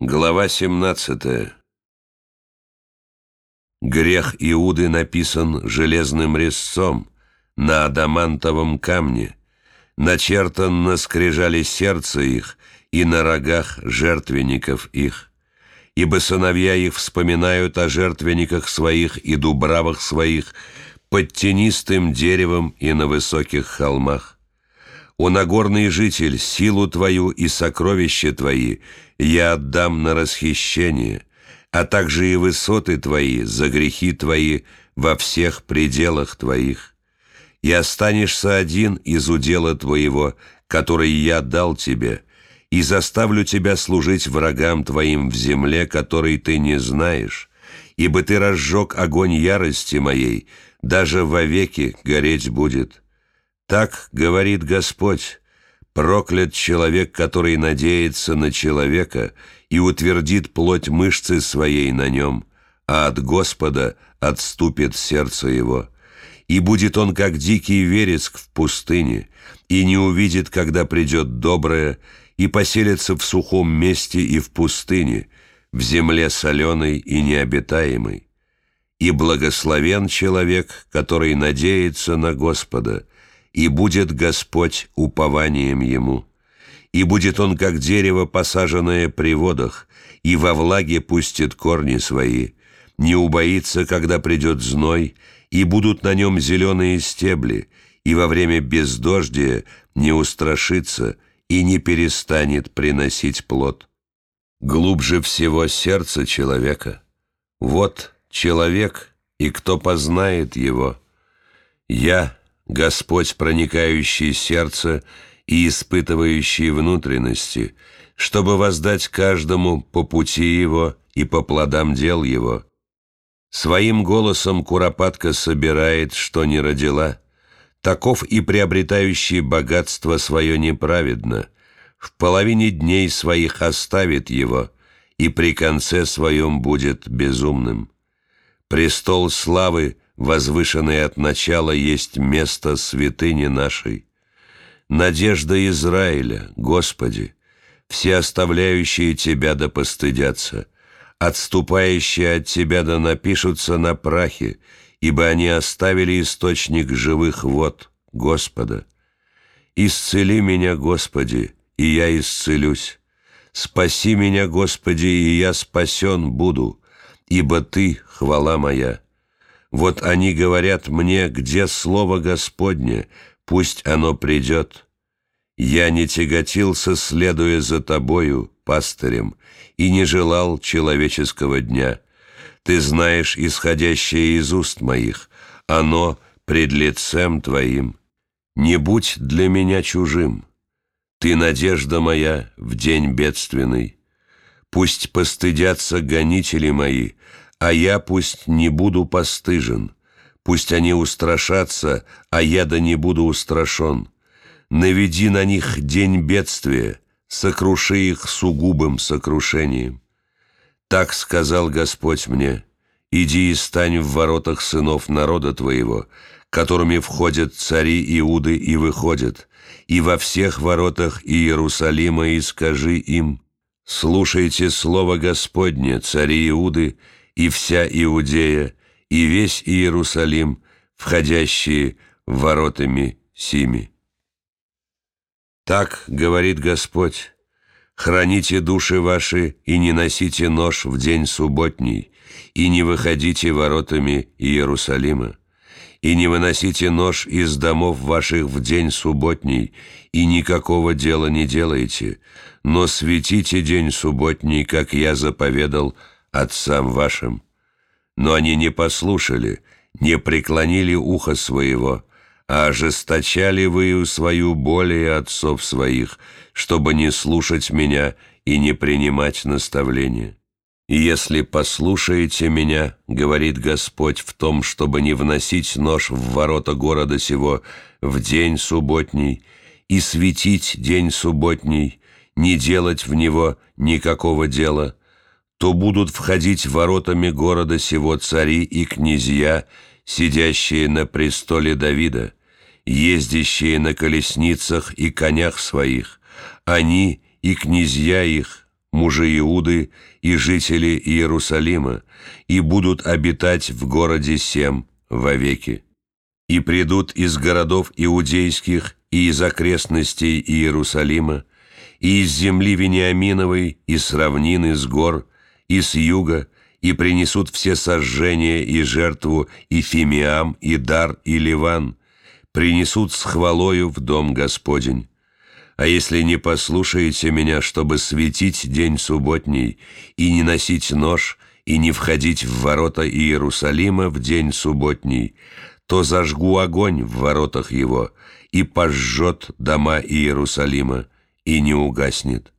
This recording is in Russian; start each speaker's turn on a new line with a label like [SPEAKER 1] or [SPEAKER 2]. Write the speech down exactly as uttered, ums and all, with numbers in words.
[SPEAKER 1] Глава семнадцатая. Грех Иуды написан железным резцом на адамантовом камне, начертан на скрижали сердца их и на рогах жертвенников их. Ибо сыновья их вспоминают о жертвенниках своих и дубравах своих под тенистым деревом и на высоких холмах. О нагорный житель, силу твою и сокровища твои я отдам на расхищение, а также и высоты твои за грехи твои во всех пределах твоих. И останешься один из удела твоего, который я дал тебе, и заставлю тебя служить врагам твоим в земле, которой ты не знаешь, ибо ты разжег огонь ярости моей, даже вовеки гореть будет. Так говорит Господь: проклят человек, который надеется на человека и утвердит плоть мышцы своей на нем, а от Господа отступит сердце его. И будет он, как дикий вереск в пустыне, и не увидит, когда придет доброе, и поселится в сухом месте и в пустыне, в земле соленой и необитаемой. И благословен человек, который надеется на Господа, и будет Господь упованием ему. И будет он, как дерево, посаженное при водах, и во влаге пустит корни свои, не убоится, когда придет зной, и будут на нем зеленые стебли, и во время бездождия не устрашится и не перестанет приносить плод. Глубже всего сердце человека. Вот человек, и кто познает его? Я, Господь, проникающий сердце и испытывающий внутренности, чтобы воздать каждому по пути его и по плодам дел его. Своим голосом куропатка собирает, что не родила. Таков и приобретающий богатство свое неправедно. В половине дней своих оставит его, и при конце своем будет безумным. Престол славы, возвышенный от начала, есть место святыни нашей. Надежда Израиля, Господи, все оставляющие Тебя да постыдятся, отступающие от Тебя да напишутся на прахе, ибо они оставили источник живых вод, Господа. Исцели меня, Господи, и я исцелюсь. Спаси меня, Господи, и я спасен буду, ибо Ты — хвала моя. Вот они говорят мне: где слово Господне, пусть оно придет. Я не тяготился, следуя за Тобою, пастырем, и не желал человеческого дня. Ты знаешь исходящее из уст моих, оно пред лицем Твоим. Не будь для меня чужим. Ты надежда моя в день бедственный. Пусть постыдятся гонители мои, а я пусть не буду постыжен. Пусть они устрашатся, а я да не буду устрашен. Наведи на них день бедствия, сокруши их сугубым сокрушением. Так сказал Господь мне: иди и стань в воротах сынов народа твоего, которыми входят цари Иуды и выходят, и во всех воротах Иерусалима, и скажи им: слушайте слово Господне, цари Иуды, и вся Иудея, и весь Иерусалим, входящие воротами сими. Так говорит Господь: храните души ваши и не носите нож в день субботний, и не выходите воротами Иерусалима, и не выносите нож из домов ваших в день субботний, и никакого дела не делайте, но светите день субботний, как я заповедал отцам вашим. Но они не послушали, не преклонили ухо своего, а ожесточали выю свою более отцов своих, чтобы не слушать меня и не принимать наставления. И если послушаете меня, говорит Господь, в том, чтобы не вносить нож в ворота города сего в день субботний, и светить день субботний, не делать в него никакого дела, то будут входить воротами города сего цари и князья, сидящие на престоле Давида, ездящие на колесницах и конях своих, они и князья их, мужи Иуды и жители Иерусалима, и будут обитать в городе сем вовеки. И придут из городов иудейских и из окрестностей Иерусалима, и из земли Вениаминовой, и с равнины, с гор, и с юга, и принесут все сожжения и жертву, и фимиам, и дар, и ливан, принесут с хвалою в дом Господень. А если не послушаете меня, чтобы светить день субботний, и не носить нож, и не входить в ворота Иерусалима в день субботний, то зажгу огонь в воротах его, и пожжет дома Иерусалима, и не угаснет.